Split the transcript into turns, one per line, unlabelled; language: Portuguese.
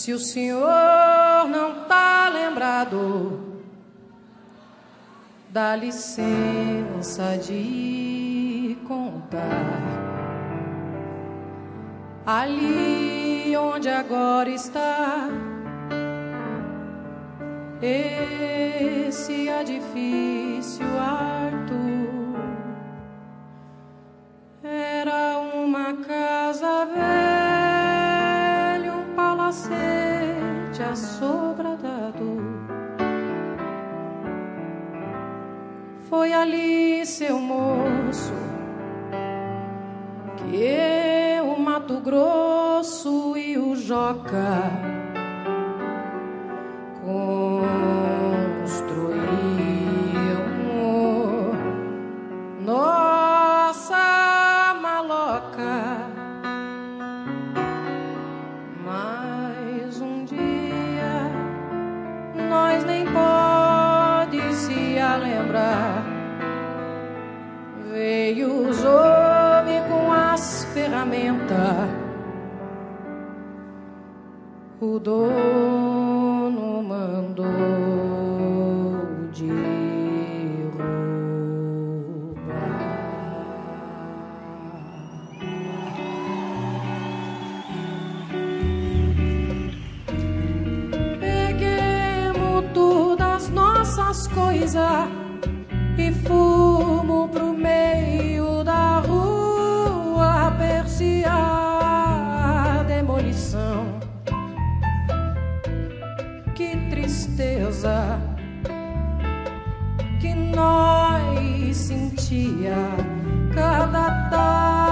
Se o senhor não tá lembrado, dá licença de contar. Ali onde agora está esse edifício alto, era uma casa velha, um palacete assobradado. Foi ali, seu moço, que o Mato Grosso e o Joca construíam nossa maloca. Mas um dia nós nem pode se lembrar. Veio os homens com as ferramentas, o dono mandou derrubar. Peguemos todas as nossas coisas e fumo pro meio da rua, apreciar a demolição. Que tristeza que nós sentia cada tarde